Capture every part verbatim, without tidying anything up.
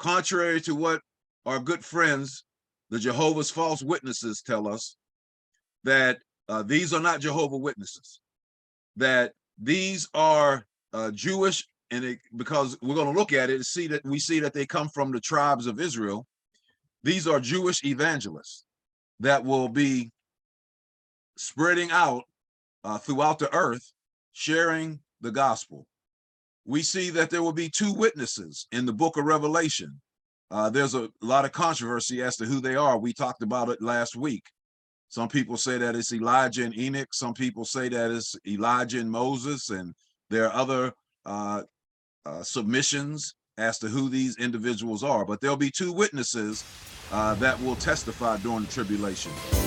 contrary to what our good friends, the Jehovah's false witnesses, tell us, that uh, these are not Jehovah Witnesses, that these are uh, Jewish, and it, because we're going to look at it and see that we see that they come from the tribes of Israel. These are Jewish evangelists that will be spreading out uh, throughout the earth, sharing the gospel. We see that there will be two witnesses in the book of Revelation. Uh, there's a lot of controversy as to who they are. We talked about it last week. Some people say that it's Elijah and Enoch. Some people say that it's Elijah and Moses. And there are other uh, uh, submissions as to who these individuals are. But there'll be two witnesses uh, that will testify during the tribulation.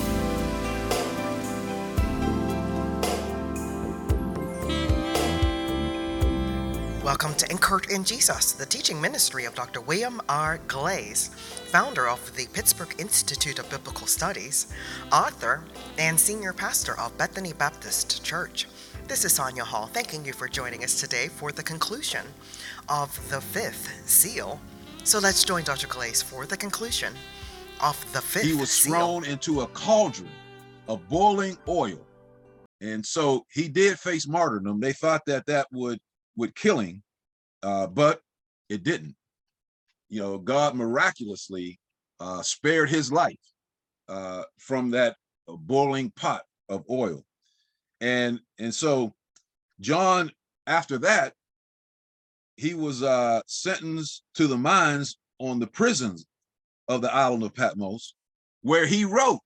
Welcome to Anchored in Jesus, the teaching ministry of Doctor William R. Glaze, founder of the Pittsburgh Institute of Biblical Studies, author, and senior pastor of Bethany Baptist Church. This is Sonia Hall, thanking you for joining us today for the conclusion of the fifth seal. So let's join Doctor Glaze for the conclusion of the fifth seal. He was thrown into a cauldron of boiling oil. And so he did face martyrdom. They thought that that would would kill him, uh, but it didn't. You know, God miraculously uh, spared his life uh, from that boiling pot of oil. And, and so John, after that, he was uh, sentenced to the mines on the prisons of the island of Patmos, where he wrote,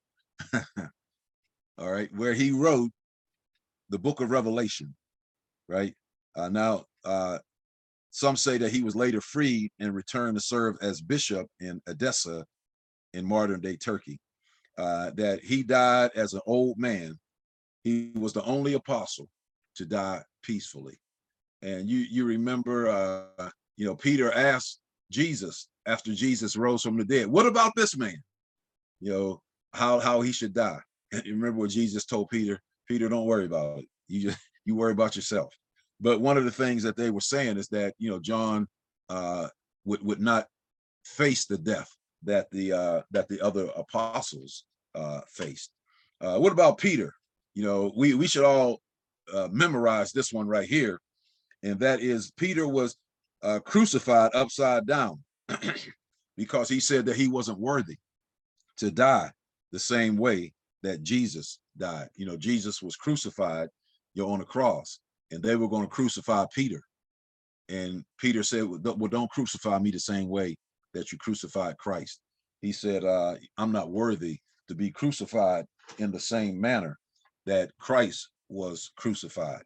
all right, where he wrote the book of Revelation, right? Uh, now, uh, some say that he was later freed and returned to serve as bishop in Edessa in modern day Turkey, uh, that he died as an old man. He was the only apostle to die peacefully. And you, you remember, uh, you know, Peter asked Jesus after Jesus rose from the dead, what about this man? You know, how, how he should die. And you remember what Jesus told Peter? Peter, don't worry about it. You just, you worry about yourself. But one of the things that they were saying is that, you know, John uh, would, would not face the death that the uh, that the other apostles uh, faced. Uh, what about Peter? You know, we, we should all uh, memorize this one right here. And that is, Peter was uh, crucified upside down because he said that he wasn't worthy to die the same way that Jesus died. You know, Jesus was crucified, you know, on a cross. And they were going to crucify Peter. And Peter said, well, don't crucify me the same way that you crucified Christ. He said, uh, I'm not worthy to be crucified in the same manner that Christ was crucified.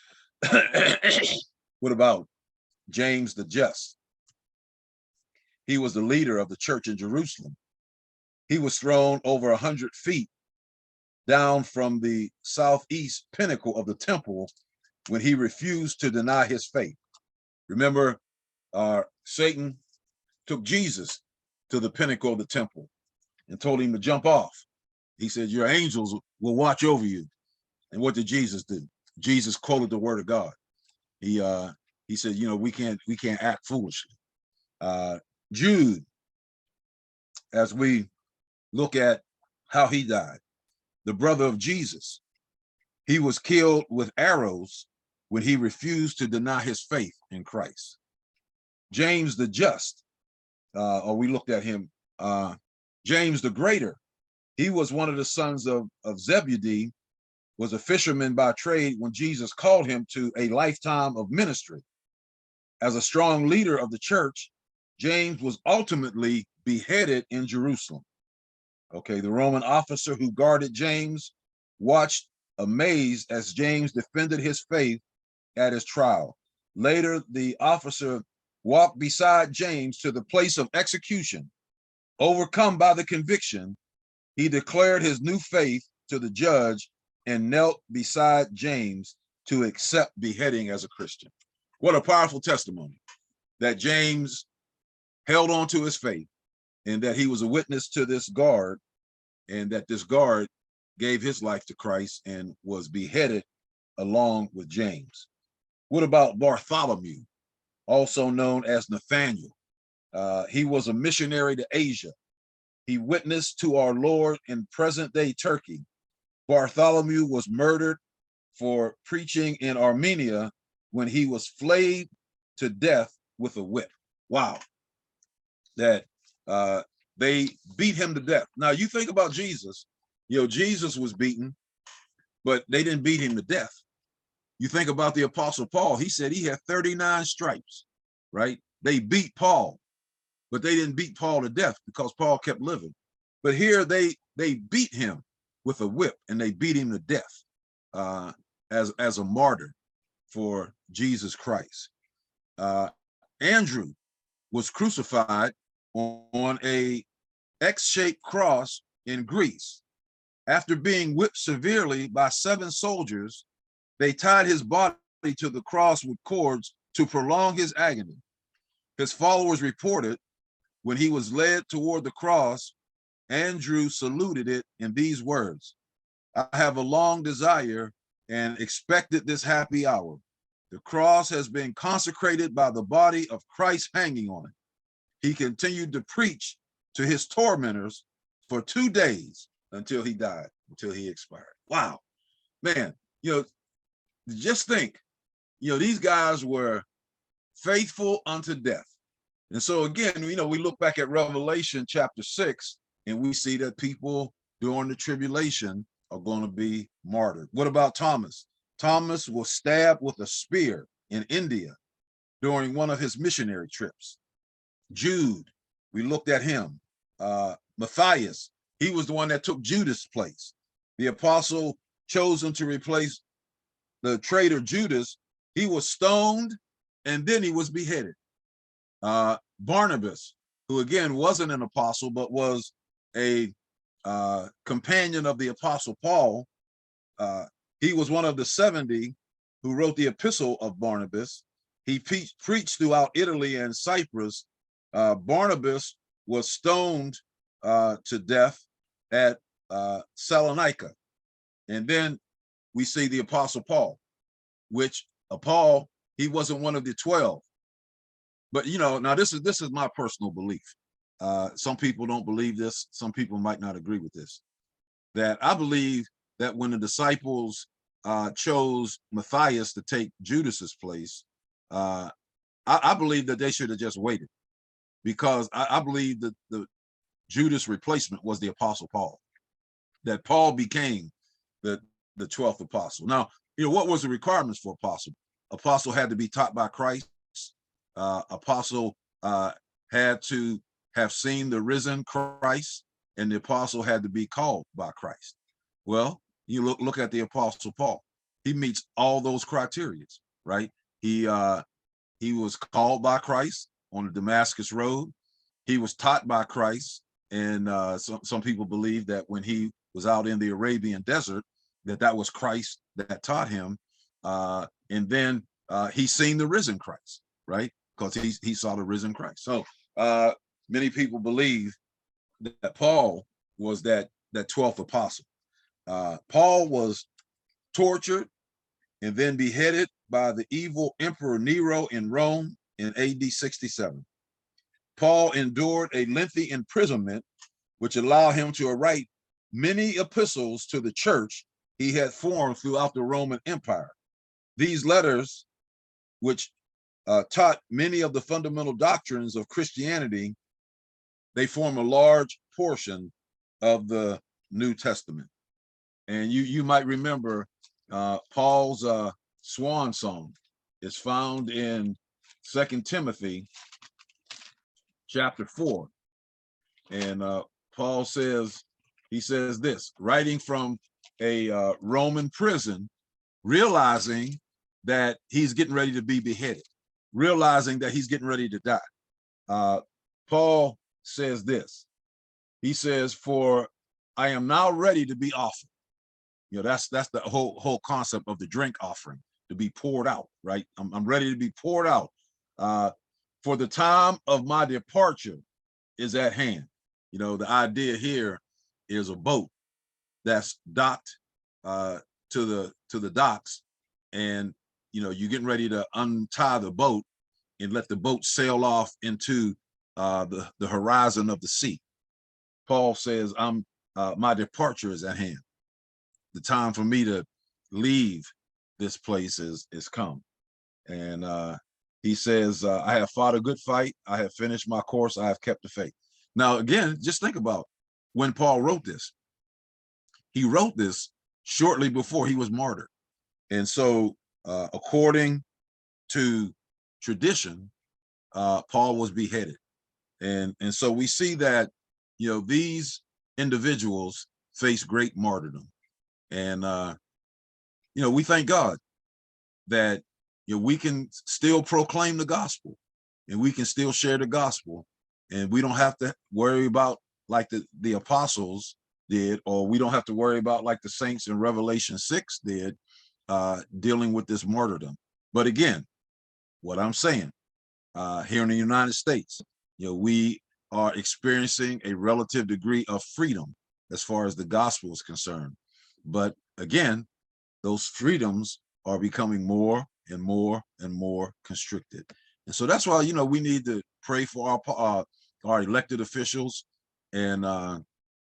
What about James the Just? He was the leader of the church in Jerusalem. He was thrown over a hundred feet down from the southeast pinnacle of the temple when he refused to deny his faith. Remember, uh, Satan took Jesus to the pinnacle of the temple and told him to jump off. He said, your angels will watch over you. And what did Jesus do? Jesus quoted the word of God. He uh, he said, you know, we can't we can't act foolishly. Uh, Jude, as we look at how he died, the brother of Jesus, he was killed with arrows when he refused to deny his faith in Christ. James the Just, uh, or we looked at him, uh, James the Greater, he was one of the sons of, of Zebedee, was a fisherman by trade when Jesus called him to a lifetime of ministry. As a strong leader of the church, James was ultimately beheaded in Jerusalem. Okay, the Roman officer who guarded James watched amazed as James defended his faith at his trial. Later, the officer walked beside James to the place of execution. Overcome by the conviction, he declared his new faith to the judge and knelt beside James to accept beheading as a Christian. What a powerful testimony that James held on to his faith and that he was a witness to this guard, and that this guard gave his life to Christ and was beheaded along with James. What about Bartholomew, also known as Nathaniel? Uh, he was a missionary to Asia. He witnessed to our Lord in present-day Turkey. Bartholomew was murdered for preaching in Armenia when he was flayed to death with a whip. Wow. That uh, they beat him to death. Now you think about Jesus, you know, Jesus was beaten, but they didn't beat him to death. You think about the Apostle Paul, he said he had thirty-nine stripes, right? They beat Paul, but they didn't beat Paul to death because Paul kept living. But here they they beat him with a whip and they beat him to death uh, as, as a martyr for Jesus Christ. Uh, Andrew was crucified on, on a X-shaped cross in Greece. After being whipped severely by seven soldiers, they tied his body to the cross with cords to prolong his agony. His followers reported when he was led toward the cross, Andrew saluted it in these words, "I have a long desire and expected this happy hour. The cross has been consecrated by the body of Christ hanging on it." He continued to preach to his tormentors for two days until he died, until he expired. Wow, man, you know, just think, you know, these guys were faithful unto death. And so again, you know, we look back at Revelation chapter six, and we see that people during the tribulation are going to be martyred. What about Thomas? Thomas was stabbed with a spear in India during one of his missionary trips. Jude, we looked at him. Uh, Matthias, he was the one that took Judas' place. The apostle chosen to replace the traitor Judas, he was stoned and then he was beheaded. Uh, Barnabas, who again wasn't an apostle, but was a uh, companion of the apostle Paul, uh, he was one of the seventy who wrote the epistle of Barnabas. He pre preached throughout Italy and Cyprus. Uh, Barnabas was stoned uh, to death at uh, Salonika. And then we see the apostle Paul, which uh, Paul, he wasn't one of the twelve. But, you know, now this is this is my personal belief. Uh, some people don't believe this. Some people might not agree with this. That I believe that when the disciples uh, chose Matthias to take Judas's place, uh, I, I believe that they should have just waited, because I, I believe that the Judas replacement was the apostle Paul. That Paul became the the twelfth apostle. Now, you know, what was the requirements for apostle? Apostle had to be taught by Christ. Uh, apostle uh, had to have seen the risen Christ, and the apostle had to be called by Christ. Well, you look look at the apostle Paul. He meets all those criteria, right? He uh, he was called by Christ on the Damascus Road. He was taught by Christ, and uh, some some people believe that when he was out in the Arabian desert, that that was Christ that taught him. Uh, and then uh, he's seen the risen Christ, right? Because he he saw the risen Christ. So uh, many people believe that Paul was that that twelfth apostle. Uh, Paul was tortured and then beheaded by the evil Emperor Nero in Rome in A D sixty-seven. Paul endured a lengthy imprisonment, which allowed him to write many epistles to the church he had formed throughout the Roman Empire. These letters, which uh, taught many of the fundamental doctrines of Christianity, they form a large portion of the New Testament. And you you might remember uh, Paul's uh, swan song is found in Second Timothy chapter four. And uh, Paul says, he says this, writing from a uh, Roman prison, realizing that he's getting ready to be beheaded, realizing that he's getting ready to die. Uh, Paul says this, he says, "For I am now ready to be offered." You know, that's that's the whole whole concept of the drink offering, to be poured out, right? I'm, I'm ready to be poured out. Uh, for the time of my departure is at hand. You know, the idea here is a boat that's docked uh, to the to the docks, and you know, you're getting ready to untie the boat and let the boat sail off into uh, the, the horizon of the sea. Paul says, I'm uh, my departure is at hand. The time for me to leave this place is, is come. And uh, he says, uh, I have fought a good fight. I have finished my course. I have kept the faith. Now, again, just think about when Paul wrote this. He wrote this shortly before he was martyred. And so uh, according to tradition, uh, Paul was beheaded. And, and so we see that, you know, these individuals face great martyrdom. And, uh, you know, we thank God that, you know, we can still proclaim the gospel and we can still share the gospel. And we don't have to worry about like the, the apostles did, or we don't have to worry about like the saints in Revelation six did, uh, dealing with this martyrdom. But again, what I'm saying, uh, here in the United States, you know, we are experiencing a relative degree of freedom as far as the gospel is concerned. But again, those freedoms are becoming more and more and more constricted. And so that's why, you know, we need to pray for our uh, our elected officials and uh,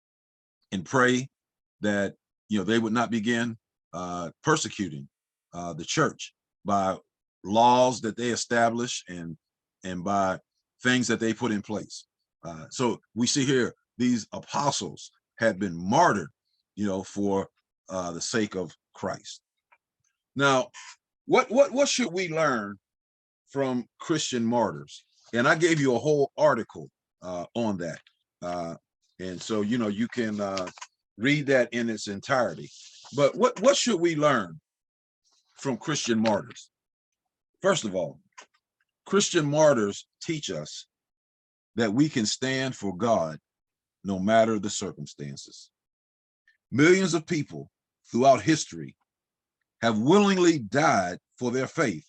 and pray that, you know, they would not begin uh, persecuting uh, the church by laws that they establish and and by things that they put in place. Uh, so we see here these apostles had been martyred, you know, for uh, the sake of Christ. Now, what what what should we learn from Christian martyrs? And I gave you a whole article uh, on that. Uh, and so, you know, you can uh, read that in its entirety. But what, what should we learn from Christian martyrs? First of all, Christian martyrs teach us that we can stand for God no matter the circumstances. Millions of people throughout history have willingly died for their faith.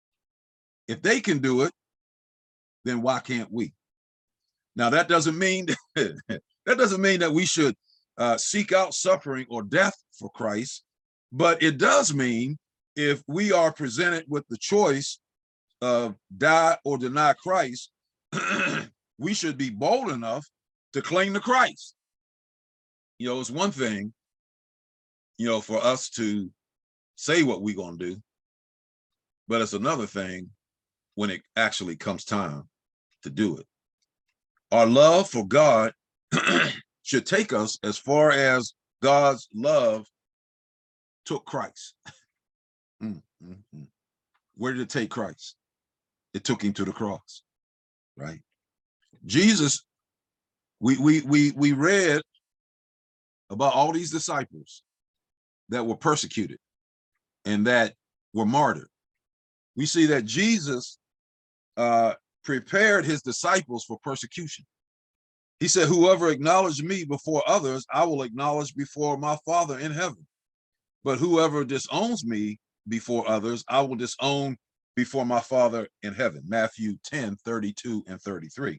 If they can do it, then why can't we? Now, that doesn't mean that doesn't mean that we should uh, seek out suffering or death for Christ, but it does mean if we are presented with the choice of die or deny Christ, we should be bold enough to cling to Christ. You know, it's one thing, you know, for us to say what we're going to do, but it's another thing when it actually comes time to do it. Our love for God should take us as far as God's love took Christ. mm, mm, mm. Where did it take Christ? It took him to the cross, right? Jesus, we we we we read about all these disciples that were persecuted and that were martyred. We see that Jesus uh, prepared his disciples for persecution. He said, whoever acknowledged me before others, I will acknowledge before my Father in heaven. But whoever disowns me before others, I will disown before my Father in heaven. Matthew ten, thirty-two and thirty-three.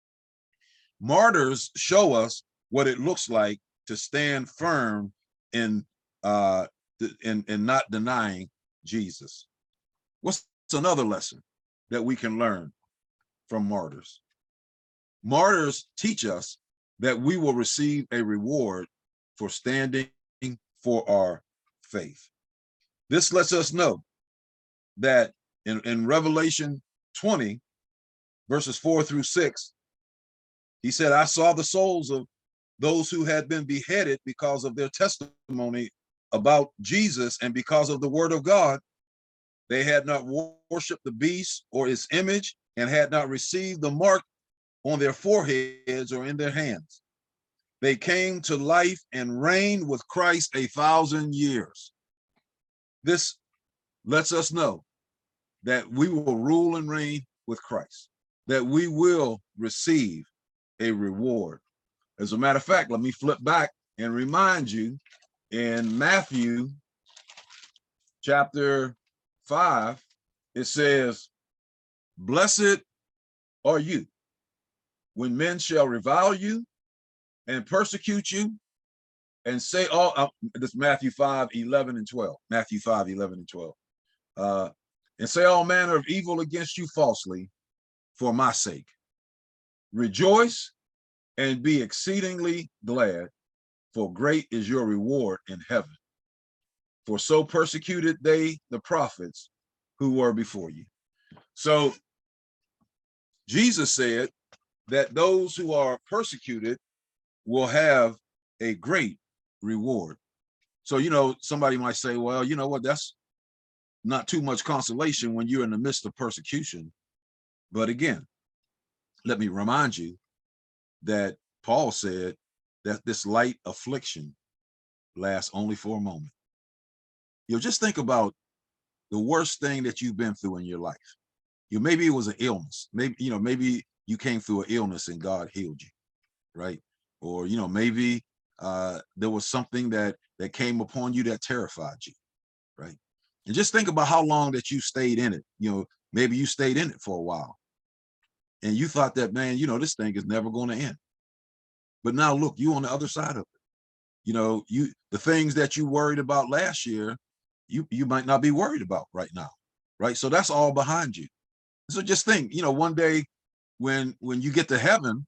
Martyrs show us what it looks like to stand firm in, uh, in, in not denying Jesus. What's another lesson that we can learn from martyrs? Martyrs teach us that we will receive a reward for standing for our faith. This lets us know that in, in Revelation twenty, verses four through six, he said, I saw the souls of those who had been beheaded because of their testimony about Jesus and because of the word of God. They had not worshiped the beast or its image and had not received the mark on their foreheads or in their hands. They came to life and reigned with Christ a thousand years. This lets us know that we will rule and reign with Christ, that we will receive a reward. As a matter of fact, let me flip back and remind you in Matthew chapter five, it says, blessed are you when men shall revile you and persecute you and say all, uh, this Matthew five, eleven and twelve, Matthew five, eleven and twelve, uh, and say all manner of evil against you falsely for my sake. Rejoice and be exceedingly glad, for great is your reward in heaven. For so persecuted they the prophets who were before you. So Jesus said that those who are persecuted will have a great reward. So, you know, somebody might say, well, you know what, that's not too much consolation when you're in the midst of persecution. But again, let me remind you that Paul said that this light affliction lasts only for a moment. You know, just think about the worst thing that you've been through in your life. You know, maybe it was an illness. Maybe, you know, maybe you came through an illness and God healed you, right? Or, you know, maybe uh, there was something that that came upon you that terrified you, right? And just think about how long that you stayed in it. You know, maybe you stayed in it for a while and you thought that, man, you know, this thing is never going to end. But now look, you on the other side of it. You know, you the things that you worried about last year, you you might not be worried about right now, right? So that's all behind you. So just think, you know, one day when when you get to heaven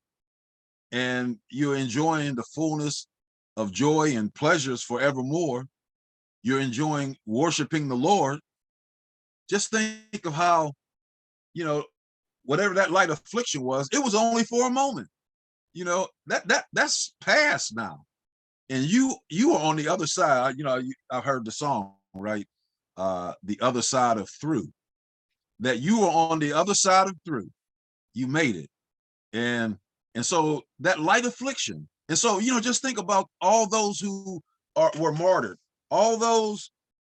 and you're enjoying the fullness of joy and pleasures forevermore, you're enjoying worshiping the Lord. Just think of how, you know, whatever that light affliction was, it was only for a moment. You know, that that that's past now. And you you are on the other side. You know, you, I've heard the song, right? Uh, the other side of through. That you are on the other side of through. You made it. And and so that light affliction. And so, you know, just think about all those who are were martyred, all those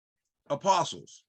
apostles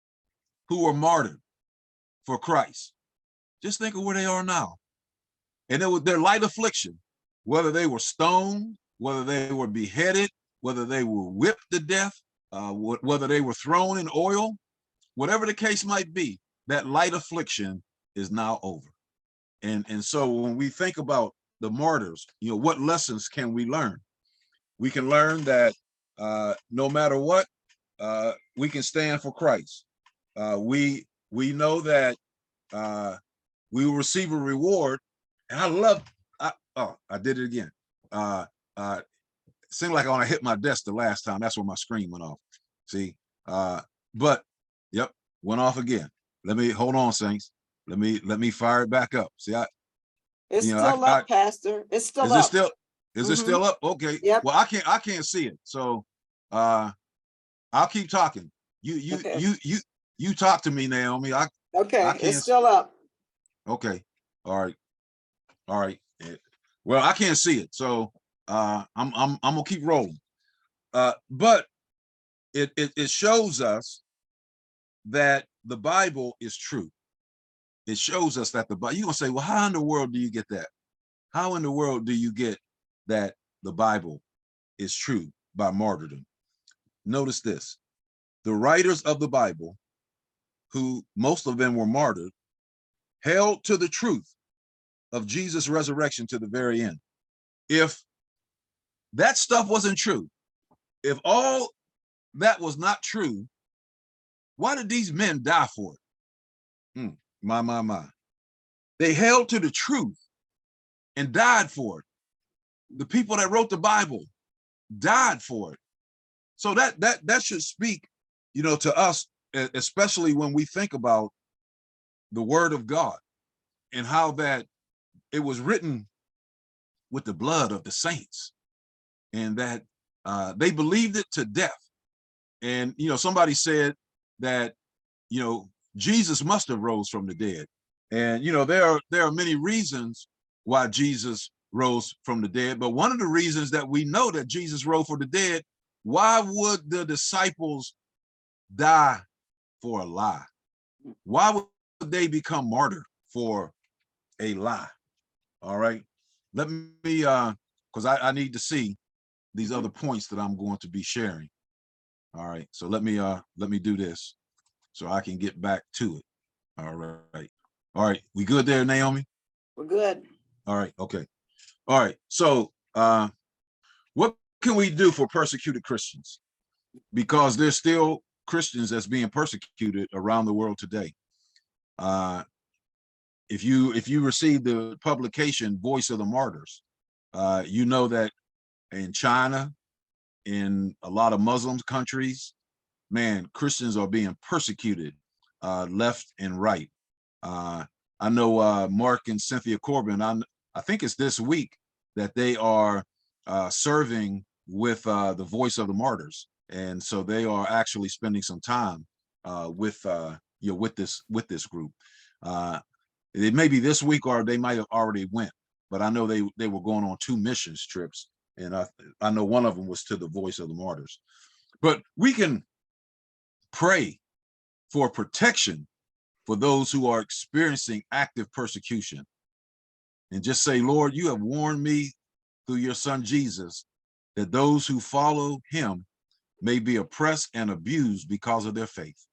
who were martyred for Christ. Just think of where they are now. And it was their light affliction, whether they were stoned, whether they were beheaded, whether they were whipped to death, uh, whether they were thrown in oil, whatever the case might be, that light affliction is now over. And, and so when we think about the martyrs, you know, what lessons can we learn? We can learn that uh, no matter what, uh, we can stand for Christ. Uh, we we know that uh, we will receive a reward. And I love, I, oh, I did it again. Uh, uh, it seemed like when I hit my desk the last time, that's when my screen went off. See, uh, but yep, went off again. Let me, hold on, Saints. Let me, let me fire it back up. See, I, It's you know, still I, up, I, Pastor. It's still is up. It still, is Mhm. it still up? Okay. Yep. Well, I can't, I can't see it. So, uh, I'll keep talking. You, you, Okay. you, you, you talk to me, Naomi. I, Okay, I can't. it's still up. Okay. All right. All right. Well, I can't see it, so uh, I'm I'm I'm gonna keep rolling. Uh, but it, it it shows us that the Bible is true. It shows us that the Bible. You're gonna say, well, how in the world do you get that? How in the world do you get that the Bible is true by martyrdom? Notice this: the writers of the Bible, who most of them were martyred, held to the truth of Jesus' resurrection to the very end. If that stuff wasn't true, if all that was not true, why did these men die for it? Hmm, my, my, my. They held to the truth and died for it. The people that wrote the Bible died for it. So that that that should speak, you know, to us, especially when we think about the Word of God and how that it was written with the blood of the saints, and that uh, they believed it to death. And you know, somebody said that, you know, Jesus must have rose from the dead. And you know, there are there are many reasons why Jesus rose from the dead, but one of the reasons that we know that Jesus rose from the dead, why would the disciples die for a lie? Why would they become martyred for a lie? All right, let me uh because I, I need to see these other points that I'm going to be sharing. All right, so let me uh let me do this so I can get back to it. All right. All right. We good there, Naomi? We're good. All right. Okay. All right. So uh, what can we do for persecuted Christians? Because there's still Christians that's being persecuted around the world today. Uh, if you if you receive the publication Voice of the Martyrs, uh, you know that in China, in a lot of Muslim countries, man, Christians are being persecuted uh, left and right. Uh, I know uh, Mark and Cynthia Corbin, I, I think it's this week that they are uh, serving with uh, the Voice of the Martyrs. And so they are actually spending some time uh, with uh, you know, with this with this group. Uh, it may be this week or they might have already went, but I know they they were going on two missions trips, and I I know one of them was to the Voice of the Martyrs. But we can pray for protection for those who are experiencing active persecution, and just say, Lord, you have warned me through your son Jesus that those who follow him may be oppressed and abused because of their faith.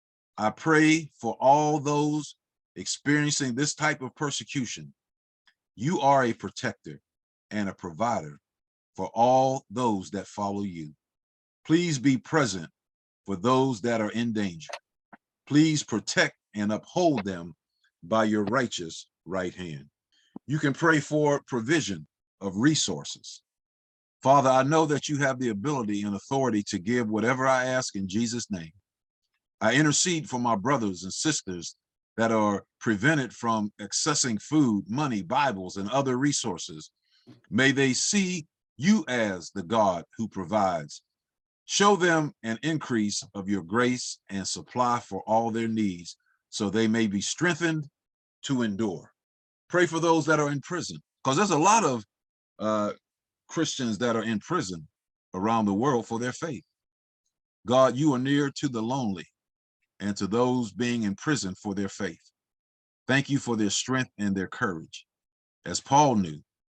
I pray for all those experiencing this type of persecution. You are a protector and a provider for all those that follow you. Please be present for those that are in danger. Please protect and uphold them by your righteous right hand. You can pray for provision of resources. Father, I know that you have the ability and authority to give whatever I ask in Jesus' name. I intercede for my brothers and sisters that are prevented from accessing food, money, Bibles, and other resources. May they see you as the God who provides. Show them an increase of your grace and supply for all their needs, so they may be strengthened to endure. Pray for those that are in prison, because there's a lot of uh, Christians that are in prison around the world for their faith. God, you are near to the lonely and to those being in prison for their faith. Thank you for their strength and their courage. As Paul knew,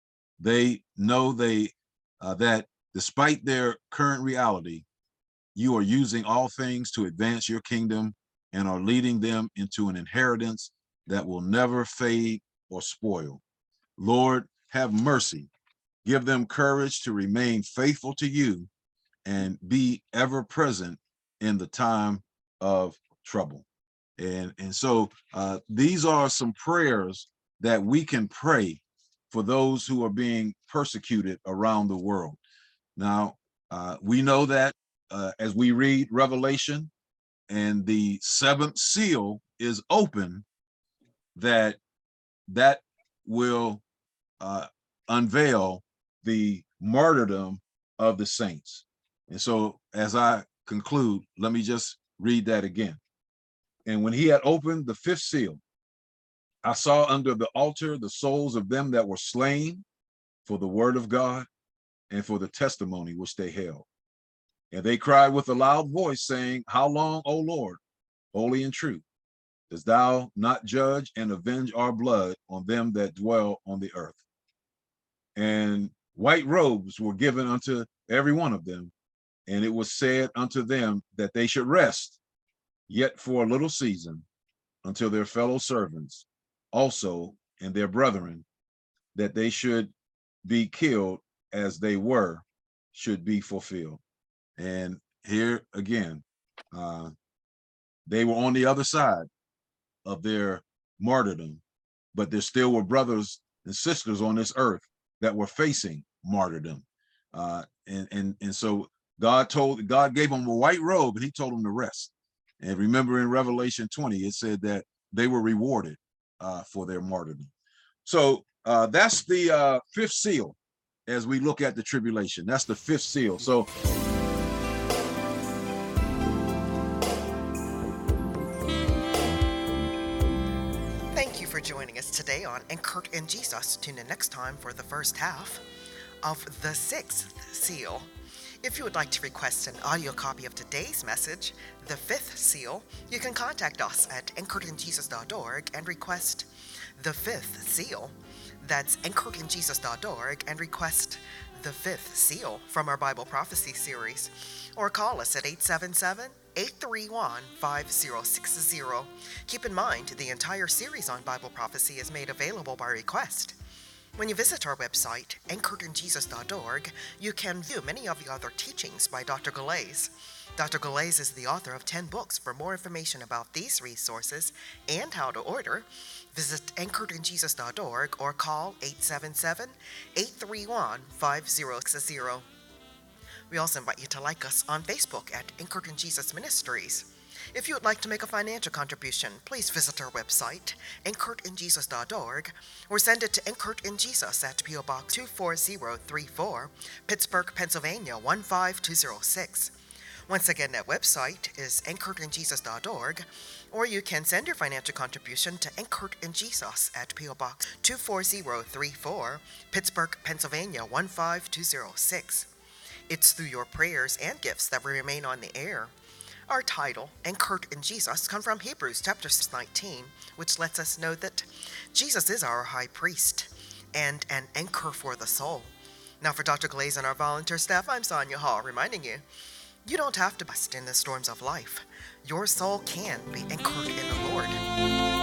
they know they uh, that despite their current reality, you are using all things to advance your kingdom and are leading them into an inheritance that will never fade or spoil. Lord, have mercy. Give them courage to remain faithful to you and be ever present in the time of trouble. And, and so uh, these are some prayers that we can pray for those who are being persecuted around the world. Now, uh, we know that uh, as we read Revelation and the seventh seal is open, that that will uh, unveil the martyrdom of the saints. And so as I conclude, let me just read that again. And when he had opened the fifth seal, I saw under the altar the souls of them that were slain for the word of God and for the testimony which they held. And they cried with a loud voice, saying, How long, O Lord, holy and true, dost thou not judge and avenge our blood on them that dwell on the earth? And white robes were given unto every one of them, and it was said unto them that they should rest yet for a little season until their fellow servants also and their brethren, that they should be killed as they were, should be fulfilled. And here again, uh, they were on the other side of their martyrdom, but there still were brothers and sisters on this earth that were facing martyrdom. Uh, and, and, and so God told, God gave them a white robe and he told them to rest. And remember in Revelation twenty, it said that they were rewarded uh, for their martyrdom. So uh, that's the uh, fifth seal as we look at the tribulation. That's the fifth seal. So Thank you for joining us today on Anchored in Jesus. Tune in next time for the first half of the sixth seal. If you would like to request an audio copy of today's message, the fifth seal, you can contact us at anchored in jesus dot org and request the fifth seal. That's anchored in jesus dot org and request the fifth seal from our Bible prophecy series. Or call us at eight seven seven, eight three one, five zero six zero. Keep in mind, the entire series on Bible prophecy is made available by request. When you visit our website, anchored in jesus dot org, you can view many of the other teachings by Doctor Galais. Doctor Galais is the author of ten books. For more information about these resources and how to order, visit anchored in jesus dot org or call eight seven seven, eight three one, five zero six zero. We also invite you to like us on Facebook at Anchored in Jesus Ministries. If you would like to make a financial contribution, please visit our website, anchored in jesus dot org, or send it to Anchored in Jesus at P O Box two four zero three four, Pittsburgh, Pennsylvania one five two zero six. Once again, that website is anchored in jesus dot org, or you can send your financial contribution to Anchored in Jesus at P O Box two four zero three four, Pittsburgh, Pennsylvania one five two zero six. It's through your prayers and gifts that we remain on the air. Our title, Anchored in Jesus, comes from Hebrews chapter nineteen, which lets us know that Jesus is our high priest and an anchor for the soul. Now for Doctor Galais and our volunteer staff, I'm Sonia Hall, reminding you, you don't have to bust in the storms of life. Your soul can be anchored in the Lord.